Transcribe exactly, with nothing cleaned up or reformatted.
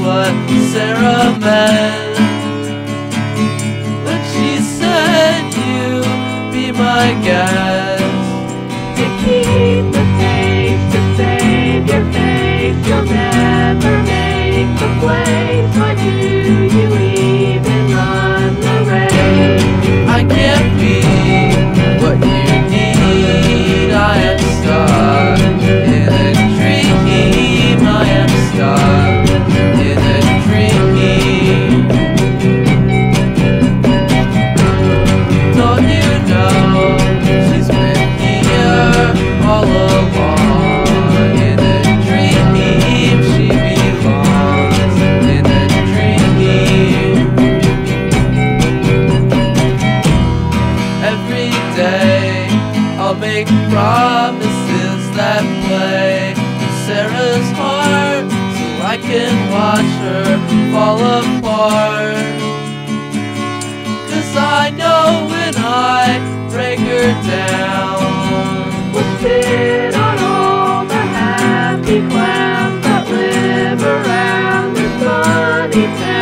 what Sarah meant when she said you be my guest. To keep the faith, to save your faith, you'll never make the place. Why do you even run the race? I can't be what you need. I am stuck in a dream. I am stuck in a dream. Don't you know she's been here all along? In a dream she belongs. In a dream. Every day I'll make promises that play in Sarah's heart, so I can watch her fall apart. 'Cause I know when I break her down, We'll sit on all the happy clams that live around this sunny town.